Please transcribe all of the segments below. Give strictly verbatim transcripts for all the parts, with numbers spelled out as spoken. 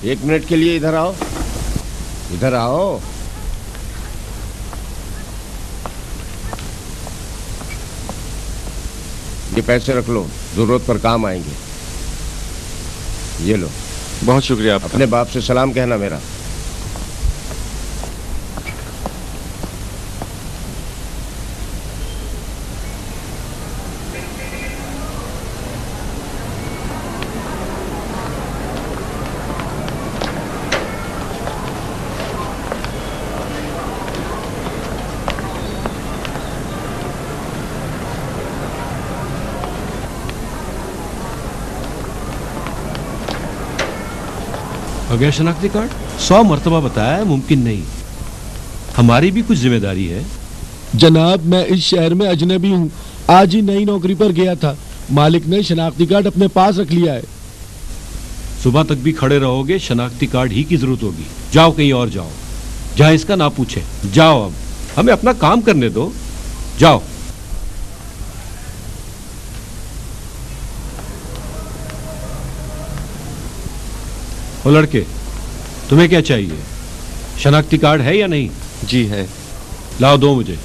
एक मिनट के लिए इधर आओ, इधर आओ। ये पैसे रख लो, जरूरत पर काम आएंगे। ये लो। बहुत शुक्रिया आपका। अपने बाप से सलाम कहना मेरा। हो गया शनाख्ती कार्ड? सौ मरतबा बताया है, मुमकिन नहीं। हमारी भी कुछ जिम्मेदारी है। जनाब, मैं इस शहर में अजनबी हूँ। आज ही नई नौकरी पर गया था। मालिक ने शनाख्ती कार्ड अपने पास रख लिया है। सुबह तक भी खड़े रहोगे, शनाख्ती कार्ड ही की जरूरत होगी। जाओ कहीं और जाओ, जहां इसका ना पूछे। जाओ, अब हमें अपना काम करने दो। जाओ। ओ लड़के, तुम्हें क्या चाहिए? शनाख्ती कार्ड है या नहीं? जी है। लाओ, दो मुझे।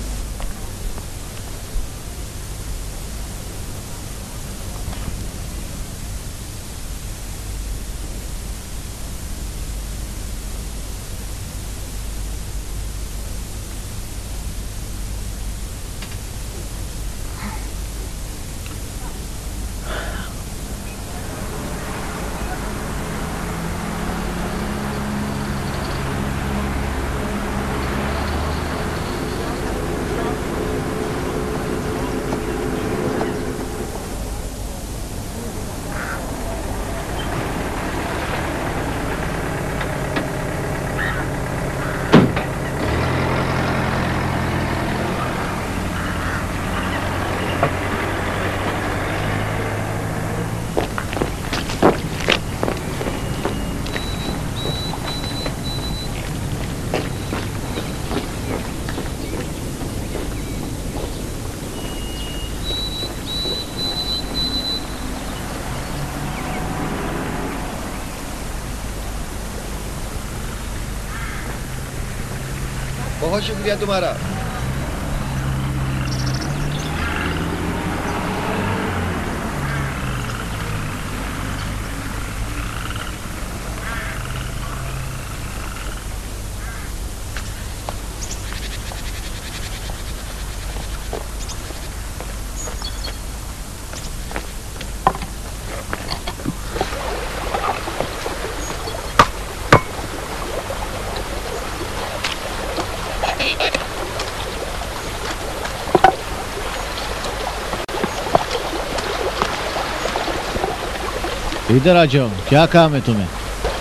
बहुत शुक्रिया तुम्हारा। इधर आ जाओ, क्या काम है तुम्हें?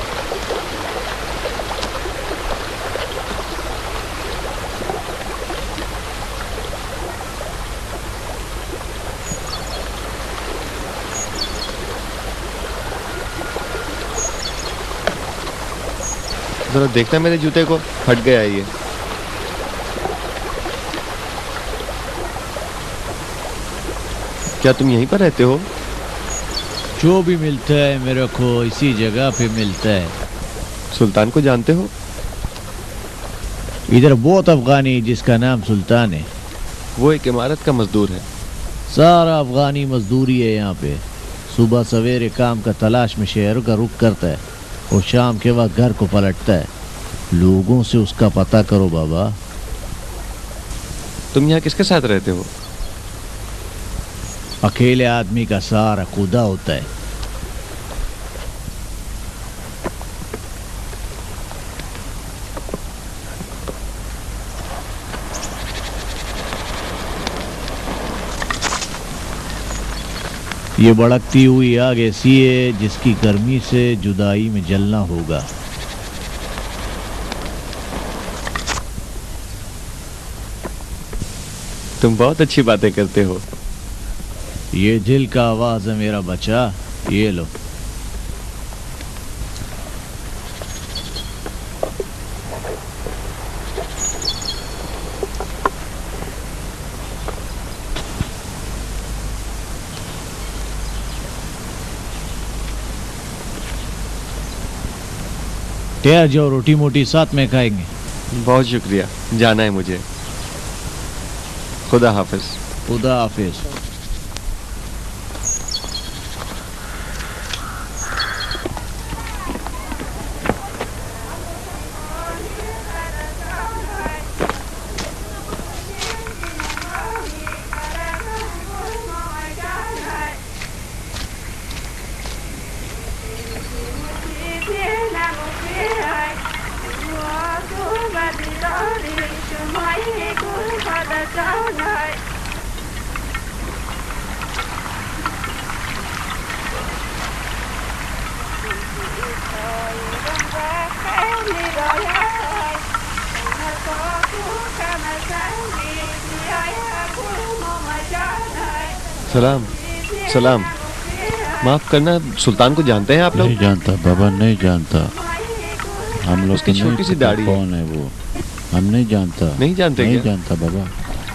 जरा देखना मेरे जूते को, फट गया है ये। क्या तुम यहीं पर रहते हो? जो भी मिलता है मेरे को इसी जगह पे मिलता है। सुल्तान को जानते हो? इधर बहुत अफगानी जिसका नाम सुल्तान है। वो एक इमारत का मजदूर है। सारा अफगानी मजदूरी है यहाँ पे। सुबह सवेरे काम का तलाश में शहरों का रुख करता है और शाम के वक्त घर को पलटता है। लोगों से उसका पता करो बाबा। तुम यहाँ किसके साथ रहते हो? अकेले आदमी का सहारा खुदा होता है। ये भड़कती हुई आग ऐसी है जिसकी गर्मी से जुदाई में जलना होगा। तुम बहुत अच्छी बातें करते हो। ये दिल का आवाज है मेरा बच्चा, ये लो। ठहर जाओ, रोटी मोटी साथ में खाएंगे। बहुत शुक्रिया, जाना है मुझे। खुदा हाफिज। खुदा हाफिज। सलाम सलाम। माफ करना, सुल्तान को जानते हैं आप लोग? नहीं जानता बाबा, नहीं जानता। हम लोग उसकी को नहीं छोटी सी पता दाढ़ी है। कौन है वो, हम नहीं जानता। नहीं जानते नहीं क्या? जानता बाबा।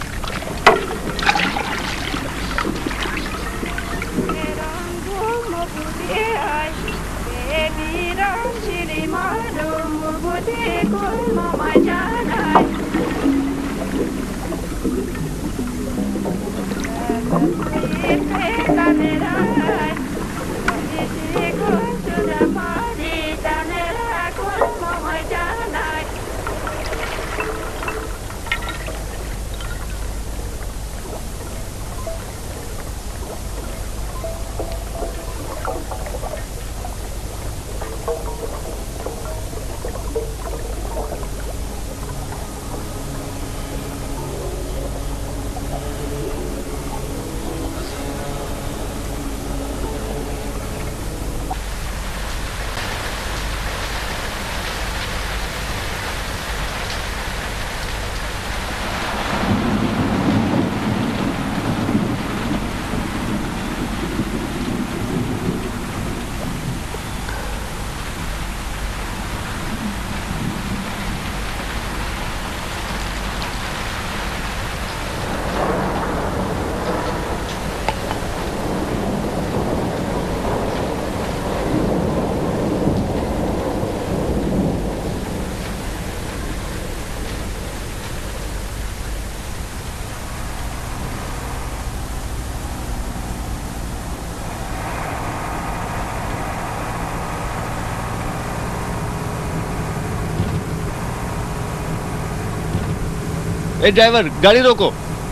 ए ड्राइवर, गाड़ी रोको।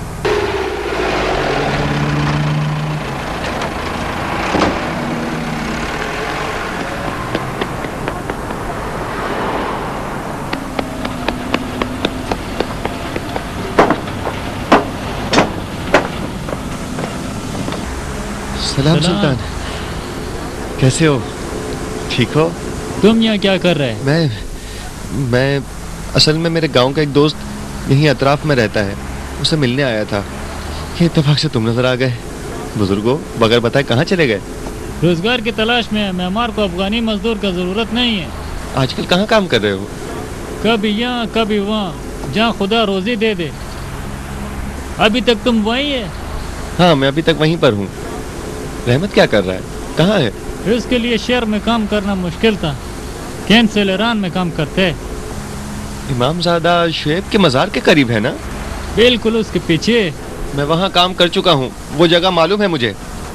सलाम सुल्तान, कैसे हो? ठीक हो? तुम यहाँ क्या कर रहे? मैं मैं असल में मेरे गांव का एक दोस्त यहीं अतराफ में रहता है, उसे मिलने आया था। ये इत्तेफाक से तुम नजर आ गए। बुजुर्गों, बगैर बताए कहाँ चले गए? रोजगार की तलाश में है। मेहमान को अफगानी मजदूर का जरूरत नहीं है। आजकल कहाँ काम कर रहे हो? कभी यहाँ कभी वहाँ, जहाँ खुदा रोजी दे दे। अभी तक तुम वहीं है? हाँ, मैं अभी तक वहीं पर हूँ। रहमत क्या कर रहा है? कहाँ है? इसके लिए शहर में काम करना मुश्किल था। कैंट से ईरान में काम करते है। इमामजादा शुएब के मज़ार के करीब है ना? बिल्कुल उसके पीछे। मैं वहाँ काम कर चुका हूँ, वो जगह मालूम है मुझे।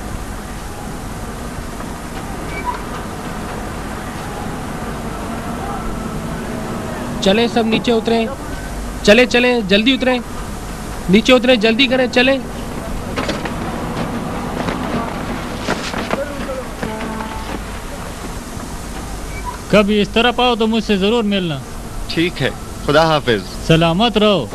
चले सब नीचे उतरे, चले चले जल्दी उतरे, नीचे उतरे, जल्दी करें, चले। कभी इस तरफ आओ तो मुझसे जरूर मिलना। ठीक है, खुदा हाफिज। सलामत रहो।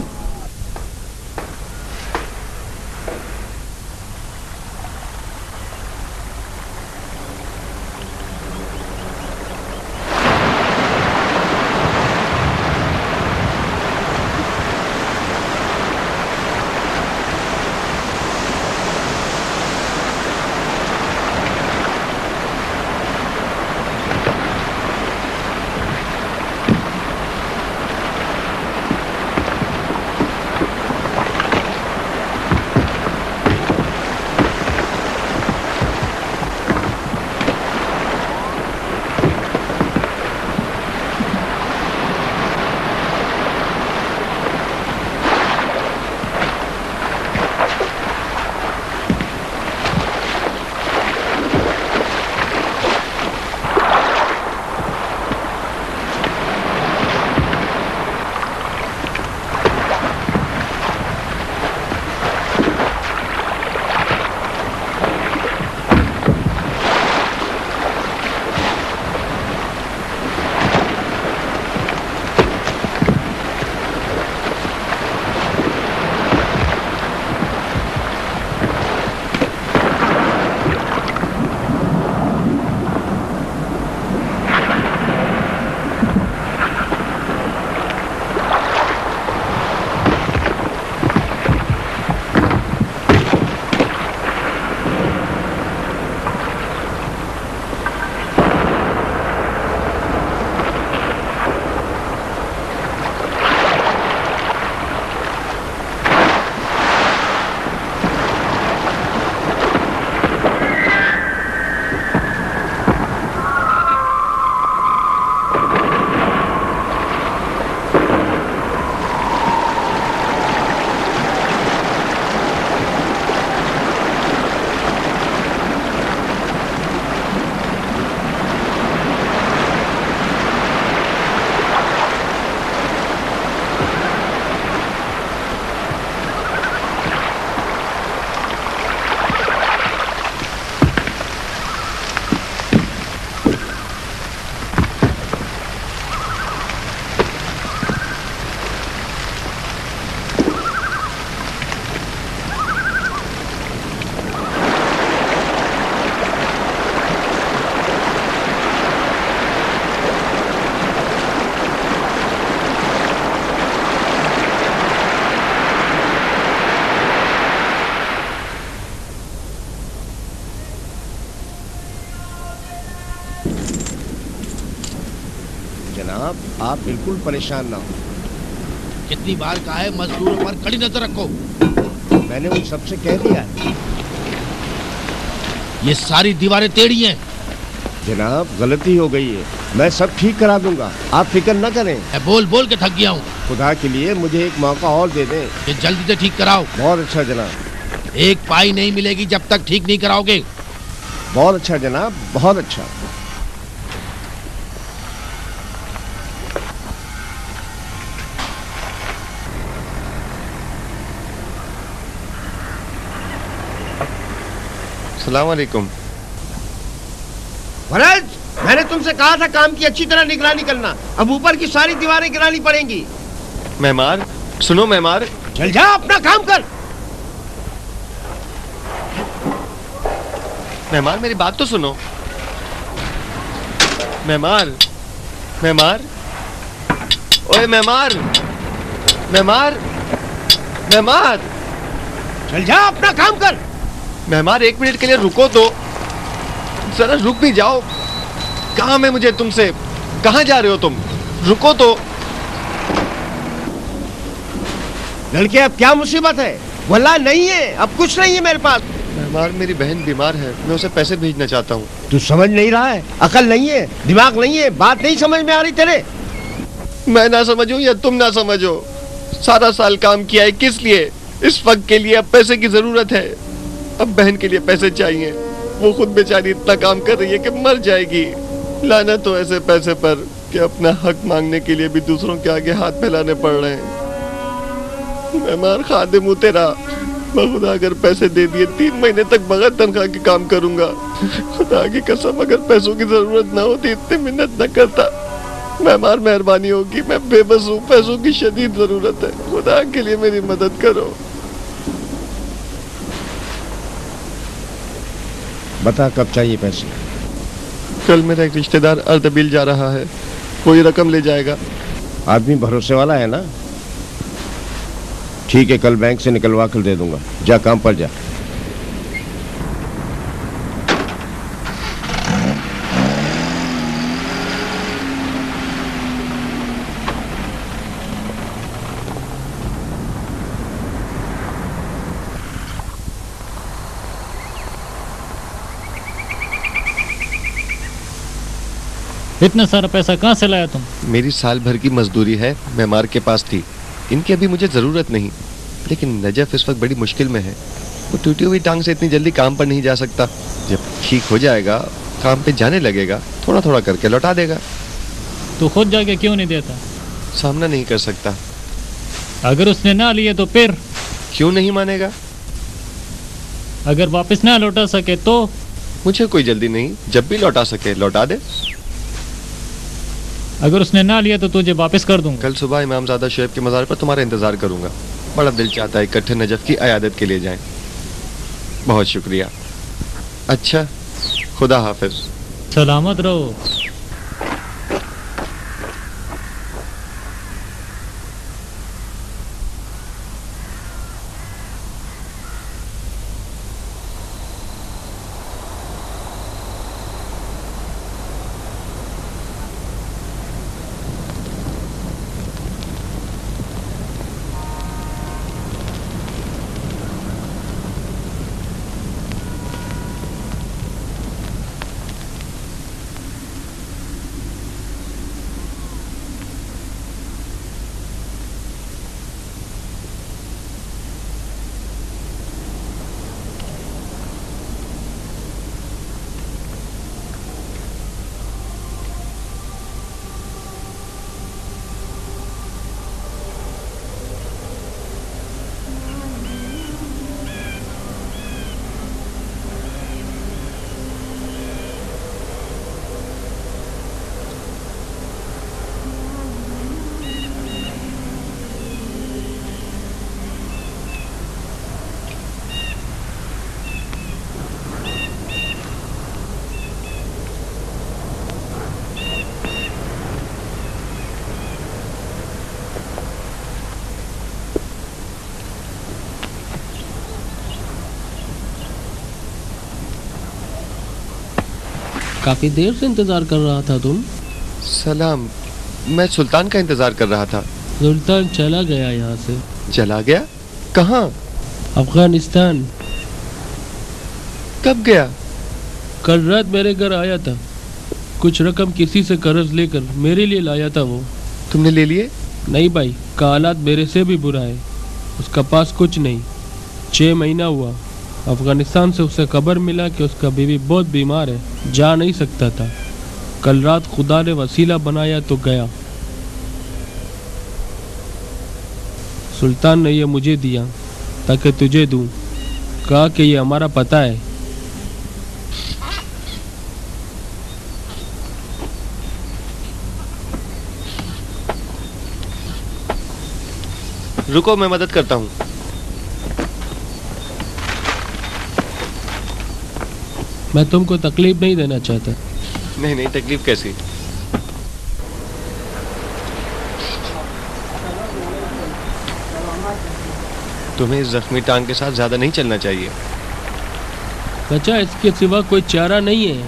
जनाब, आप बिल्कुल परेशान ना हो। कितनी बार कहा है मजदूरों पर कड़ी नजर रखो। मैंने उन सबसे कह दिया है। ये सारी दीवारें टेढ़ी हैं। जनाब, गलती हो गई है, मैं सब ठीक करा दूंगा, आप फिक्र न करें। मैं बोल बोल के थक गया हूँ। खुदा के लिए मुझे एक मौका और दे दें। ये जल्दी से ठीक कराओ। बहुत अच्छा जनाब। एक पाई नहीं मिलेगी जब तक ठीक नहीं कराओगे। बहुत अच्छा जनाब, बहुत अच्छा। अस्सलाम वालेकुम। फरज, मैंने तुमसे कहा था काम की अच्छी तरह निगरानी करना। अब ऊपर की सारी दीवारें गिरानी पड़ेंगी। मेहमान, सुनो मेहमान। चल जा, अपना काम कर। मेहमान, मेरी बात तो सुनो। मेहमान, मेहमान, ओए मेहमान, मेहमान, मेहमान। चल जा, अपना काम कर। मेहमान, एक मिनट के लिए रुको तो, जरा रुक भी जाओ। काम है मुझे तुमसे। कहाँ जा रहे हो तुम? रुको तो। लड़के, अब क्या मुसीबत है? वल्लाह नहीं है, अब कुछ नहीं है मेरे पास। मेहमान, मेरी बहन बीमार है, मैं उसे पैसे भेजना चाहता हूँ। तू समझ नहीं रहा है? अकल नहीं है, दिमाग नहीं है, बात नहीं समझ में आ रही तेरे? मैं ना समझूं या तुम ना समझो, सारा साल काम किया है किस लिए? इस वक्त के लिए अब पैसे की जरूरत है। अब बहन के लिए पैसे चाहिए। वो खुद बेचारी इतना काम कर रही है कि मर जाएगी। लानत हो ऐसे पैसे पर कि अपना हक मांगने के लिए भी दूसरों के आगे हाथ फैलाने पड़ रहे हैं। मेहमान, खादिम हूं तेरा। खुदा अगर पैसे दे दिए, तीन महीने तक बगैर तनख्वाह के काम करूंगा। खुदा की कसम, अगर पैसों की जरूरत ना होती इतनी मेहनत न करता। मेहमान, मेहरबानी होगी, मैं बेबस हूँ, पैसों की शदीद जरूरत है। खुदा के लिए मेरी मदद करो। बता, कब चाहिए पैसे? कल मेरा एक रिश्तेदार अर्दबिल जा रहा है, कोई रकम ले जाएगा। आदमी भरोसे वाला है ना? ठीक है, कल बैंक से निकलवा कर दे दूंगा। जा, काम पर जा। इतना सारा पैसा कहाँ से लाया तुम? मेरी साल भर की मजदूरी है, मेहमान के पास थी। इनकी अभी मुझे जरूरत नहीं, लेकिन नजफ इस वक्त बड़ी मुश्किल में है। वो टूटी हुई टांग से इतनी जल्दी काम पर नहीं जा सकता। जब ठीक हो जाएगा, काम पे जाने लगेगा, थोड़ा थोड़ा करके लौटा देगा। तू खुद जाके क्यों नहीं देता? सामना नहीं कर सकता। अगर उसने ना लिए तो फिर? क्यों नहीं मानेगा? अगर वापस ना लौटा सके तो? मुझे कोई जल्दी नहीं, जब भी लौटा सके लौटा दे। अगर उसने ना लिया तो तुझे वापस कर दूंगा। कल सुबह इमामजादा शुएब के मज़ार पर तुम्हारा इंतजार करूंगा। बड़ा दिल चाहता है इकट्ठे नजफ की अयादत के लिए जाएं। बहुत शुक्रिया। अच्छा, खुदा हाफिज। सलामत रहो। काफी देर से इंतजार कर रहा था तुम। सलाम। मैं सुल्तान का इंतजार कर रहा था। सुल्तान चला गया यहाँ से। चला गया? कहाँ? अफगानिस्तान। कब गया? कल रात मेरे घर आया था। कुछ रकम किसी से कर्ज लेकर मेरे लिए लाया था वो। तुमने ले लिए? नहीं भाई, का हालात मेरे से भी बुरा है। उसका पास कुछ नहीं। छः महीना हुआ अफगानिस्तान से उसे खबर मिला कि उसका बीवी बहुत बीमार है, जा नहीं सकता था। कल रात खुदा ने वसीला बनाया तो गया। सुल्तान ने ये मुझे दिया ताकि तुझे दूं। कहा कि ये हमारा पता है। रुको, मैं मदद करता हूँ। मैं तुमको तकलीफ नहीं देना चाहता। नहीं नहीं, तकलीफ कैसी? तुम्हें इस जख्मी टांग के साथ ज्यादा नहीं चलना चाहिए। बच्चा, इसके सिवा कोई चारा नहीं है।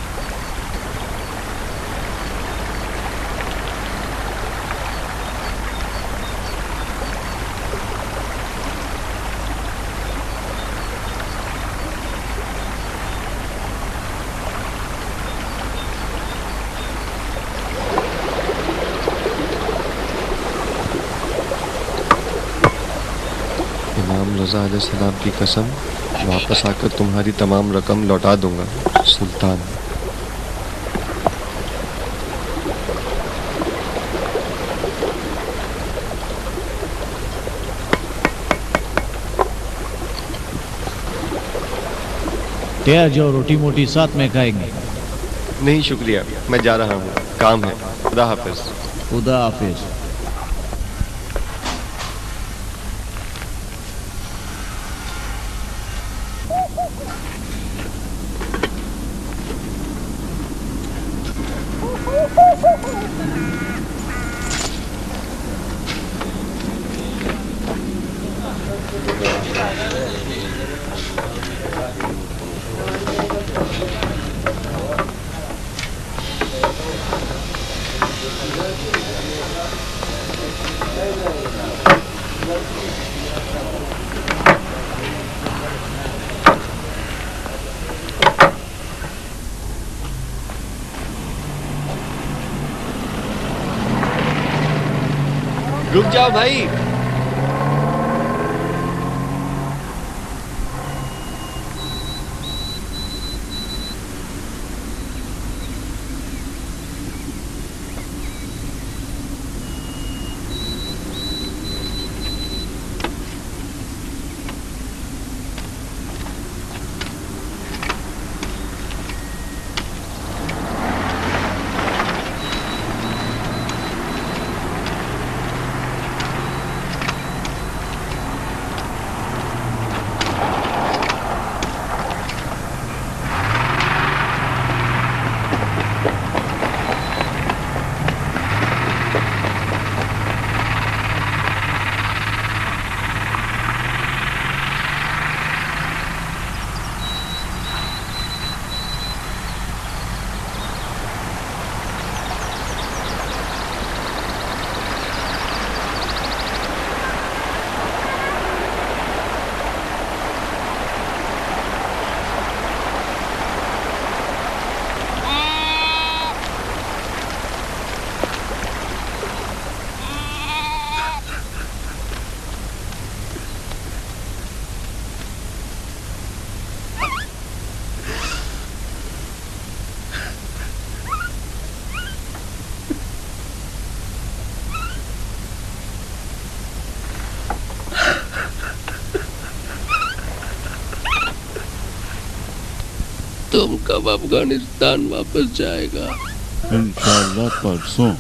इमाम रज़ा अलैहिस्सलाम की कसम, वापस आकर तुम्हारी तमाम रकम लौटा दूंगा। सुल्तान। तैयार जाओ, रोटी मोटी साथ में खाएंगे। नहीं शुक्रिया, मैं जा रहा हूँ, काम है। खुदा हाफिज। खुदा हाफिज। रुक जाओ भाई। तुम कब अफगानिस्तान वापस जाएगा? इंशाअल्लाह परसों।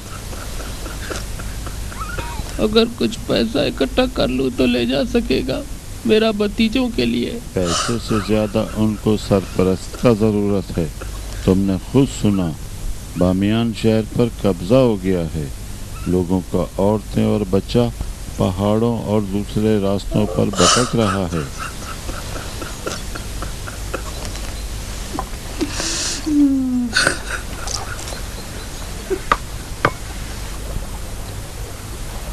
अगर कुछ पैसा इकट्ठा कर लूँ तो ले जा सकेगा, मेरा भतीजों के लिए। पैसे से ज्यादा उनको सरपरस्त का जरूरत है। तुमने खुद सुना, बामियान शहर पर कब्जा हो गया है। लोगों का औरतें और बच्चा पहाड़ों और दूसरे रास्तों पर भटक रहा है।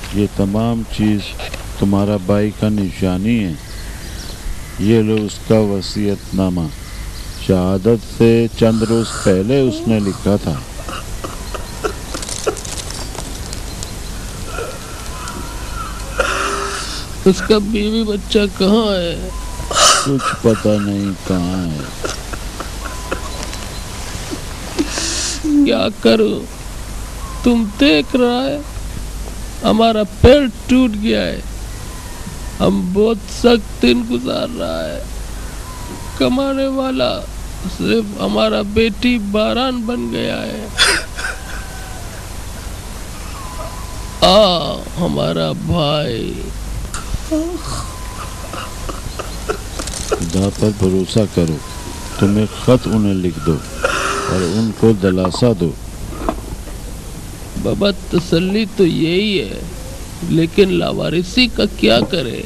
ये तमाम चीज़ तुम्हारा भाई का निशानी है। ये लो उसका वसीयतनामा, शहादत से चंद रोज पहले उसने लिखा था। उसका बीवी बच्चा कहाँ है? कुछ पता नहीं कहाँ है। क्या करूं? तुम देख रहा है हमारा पैर टूट गया है। हम बहुत सख्त दिन गुजार रहा है। कमाने वाला सिर्फ हमारा बेटी बारान बन गया है। आ हमारा भाई। खुदा पर भरोसा करो। तुम एक खत उन्हें लिख दो और उनको दिलासा दो। बाबा तसल्ली तो यही है, लेकिन लावारिसी का क्या करे?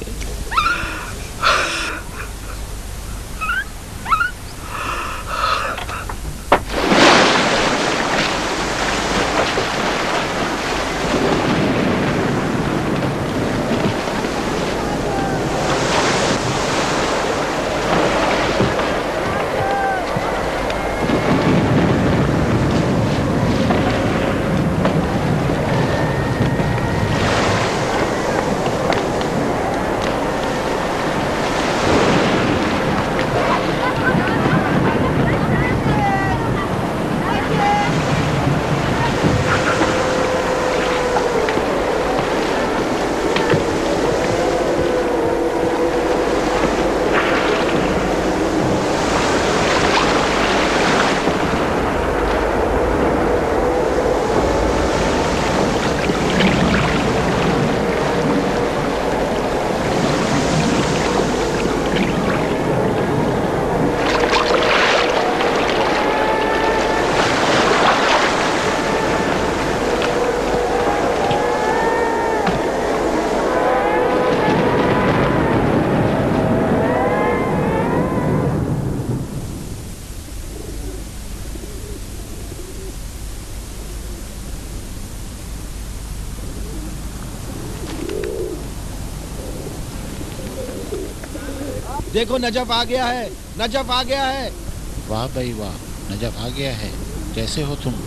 देखो नजफ आ गया है, नजफ आ गया है। वाह भाई वाह, नजफ आ गया है। कैसे हो तुम?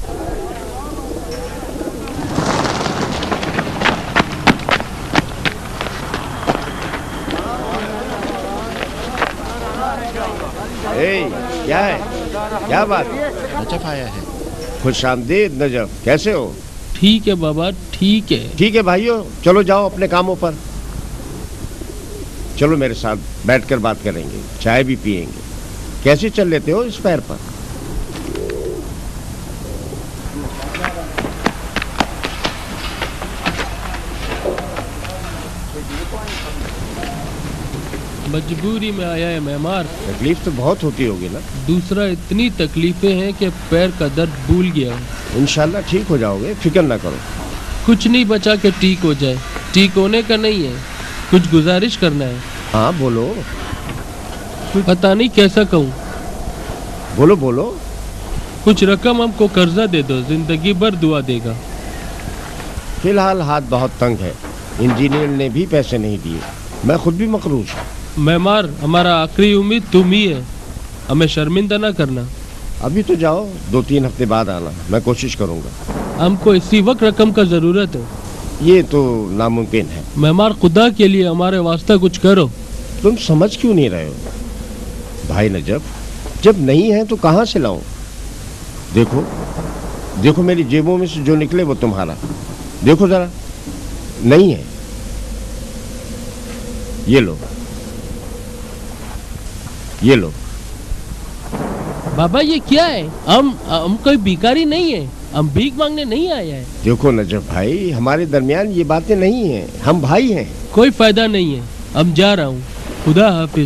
ए, क्या है? क्या बात? नजफ आया है। खुश आमदीद नजफ, कैसे हो? ठीक है बाबा, ठीक है। ठीक है भाइयों, चलो जाओ अपने कामों पर। चलो मेरे साथ बैठकर बात करेंगे, चाय भी पिएंगे। कैसे चल लेते हो इस पैर पर? मजबूरी में आया है मेहमान। तकलीफ तो बहुत होती होगी ना? दूसरा इतनी तकलीफें हैं कि पैर का दर्द भूल गया हूँ। इंशाल्लाह ठीक हो जाओगे, फिक्र ना करो। कुछ नहीं बचा के ठीक हो जाए। ठीक होने का नहीं है, कुछ गुजारिश करना है। हाँ बोलो। पता नहीं कैसा कहूँ। बोलो बोलो। कुछ रकम हमको कर्जा दे दो, जिंदगी भर दुआ देगा। फिलहाल हाथ बहुत तंग है, इंजीनियर ने भी पैसे नहीं दिए, मैं खुद भी मकरूज हूँ। मेहमान, हमारा आखिरी उम्मीद तुम ही है, हमें शर्मिंदा ना करना। अभी तो जाओ, दो तीन हफ्ते बाद आना, मैं कोशिश करूँगा। हमको इसी वक्त रकम का जरूरत है। ये तो नामुमकिन है। मेहमान, खुदा के लिए हमारे वास्ते कुछ करो। तुम समझ क्यों नहीं रहे हो भाई नजफ? जब नहीं है तो कहाँ से लाऊं? देखो देखो मेरी जेबों में से जो निकले वो तुम्हारा। देखो जरा, नहीं है। ये लो, ये लो। बाबा ये क्या है? हम हम कोई भिखारी नहीं है, हम भीख मांगने नहीं आए हैं। देखो नजफ भाई, हमारे दरमियान ये बातें नहीं हैं, हम भाई हैं। कोई फायदा नहीं है, हम जा रहा हूँ। खुदा हाफिज।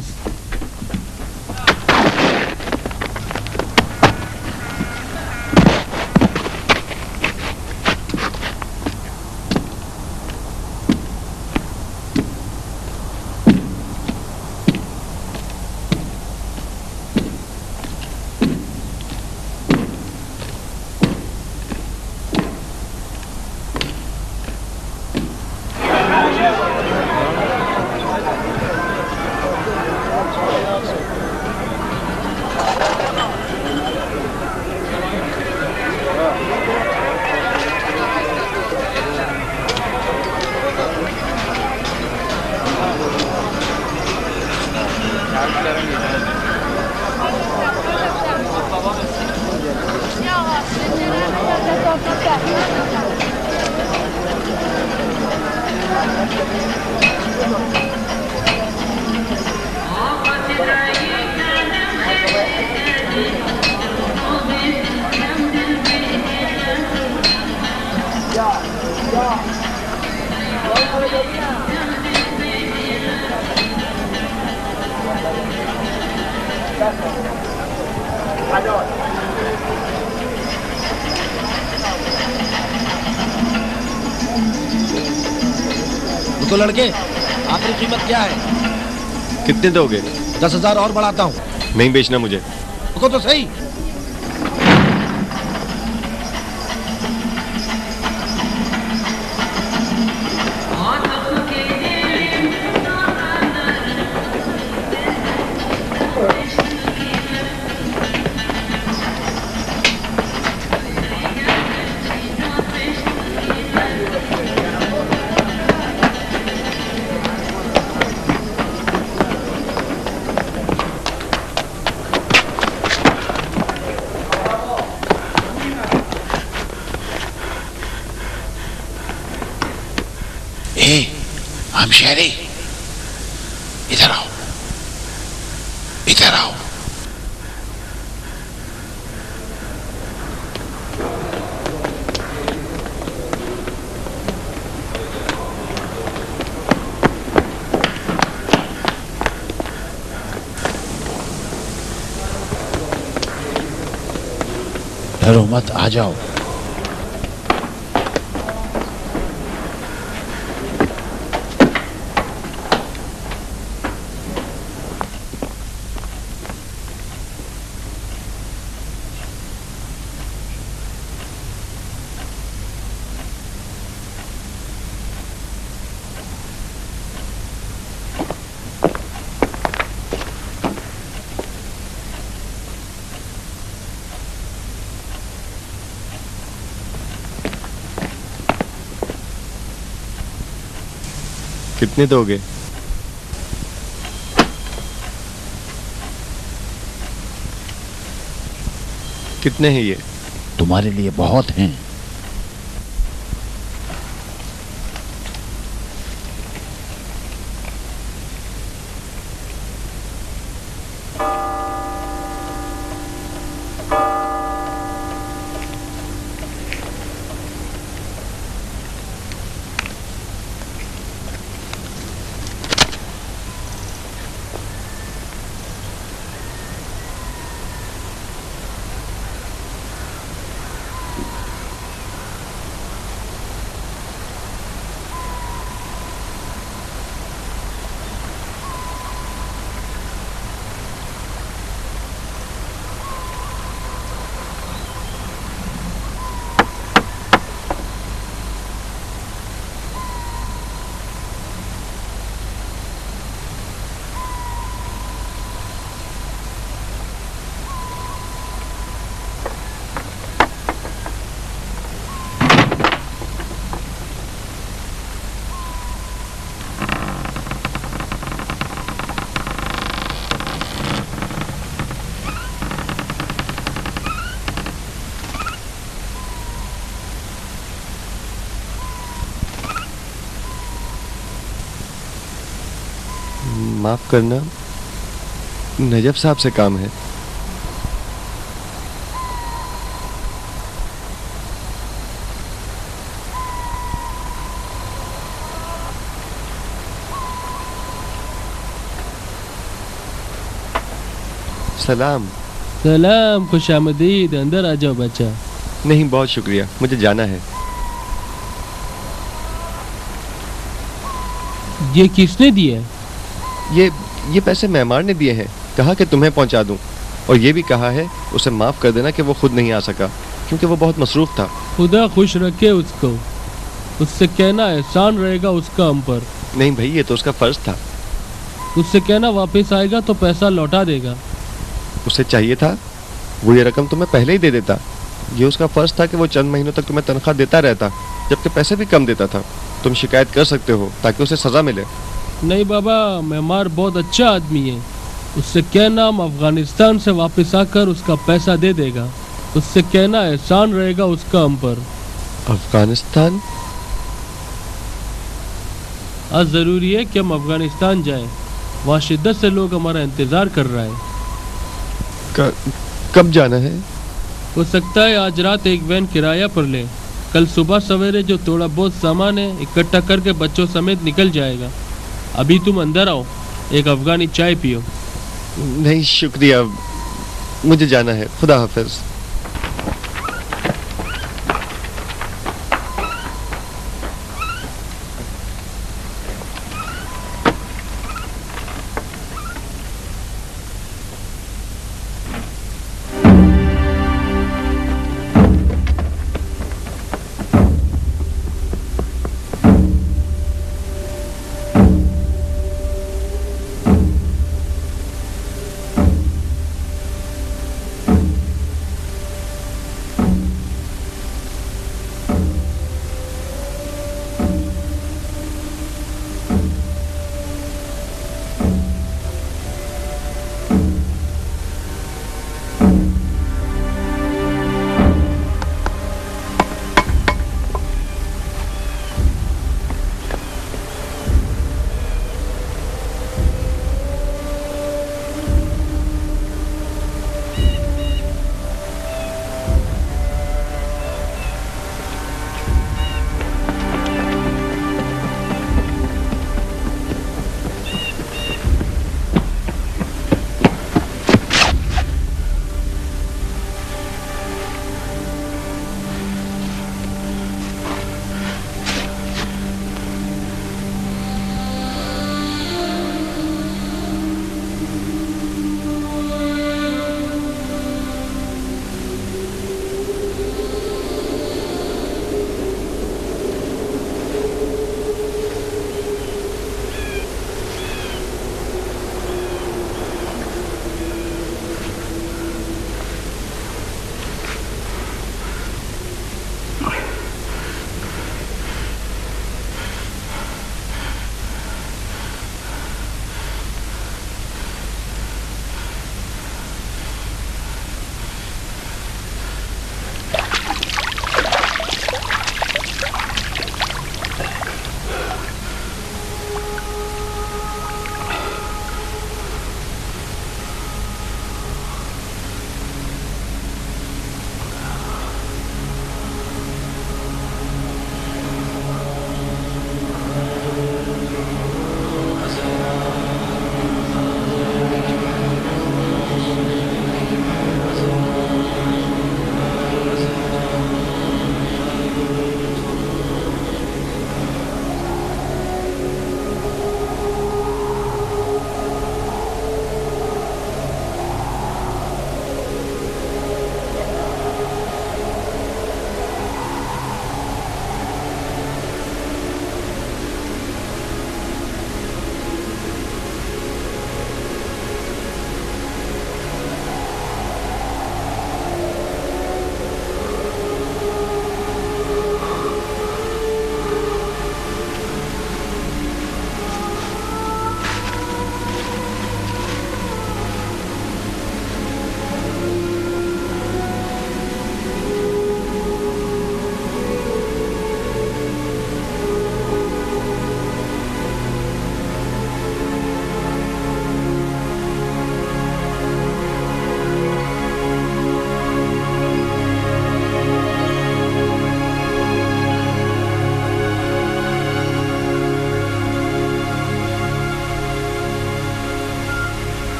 तो लड़के आखिरी कीमत क्या है? कितने दोगे? दस हजार और बढ़ाता हूँ। नहीं बेचना मुझे। रुको तो सही। हम शहरी, इधर आओ, इधर आओ। डरो मत, आ जाओ। कितने दोगे? कितने हैं ये? तुम्हारे लिए बहुत हैं। माफ करना, नजफ साहब से काम है। सलाम। सलाम, खुशामदीद। अंदर आ जाओ बच्चा। नहीं, बहुत शुक्रिया, मुझे जाना है। ये किसने दिया? ये ये पैसे मेहमान ने दिए हैं। कहा कि तुम्हें पहुंचा दूं, और ये भी कहा है उसे माफ कर देना कि वो खुद नहीं आ सका क्योंकि वो बहुत मसरूफ था। खुदा खुश रखे उसको। उससे कहना एहसान रहेगा उसका हम पर। नहीं भाई, ये तो उसका फर्ज था। उससे कहना वापस आएगा तो पैसा लौटा देगा। उसे चाहिए था वो ये रकम तुम्हें पहले ही दे देता। ये उसका फर्ज था कि वो चंद महीनों तक तुम्हें तनख्वाह देता रहता, जबकि पैसे भी कम देता था। तुम शिकायत कर सकते हो ताकि उसे सजा मिले। नहीं बाबा, मेहमान बहुत अच्छा आदमी है। उससे कहना हम अफगानिस्तान से वापस आकर उसका पैसा दे देगा। उससे कहना एहसान रहेगा उसका हम पर। अफगानिस्तान? आज जरूरी है कि हम अफगानिस्तान जाएं। वहाँ शिद्दत से लोग हमारा इंतजार कर रहा है। क, कब जाना है? हो सकता है आज रात एक वैन किराया पर ले। कल सुबह सवेरे जो थोड़ा बहुत सामान है इकट्ठा करके बच्चों समेत निकल जाएगा। अभी तुम अंदर आओ, एक अफगानी चाय पियो। नहीं शुक्रिया, मुझे जाना है। खुदा हाफिज।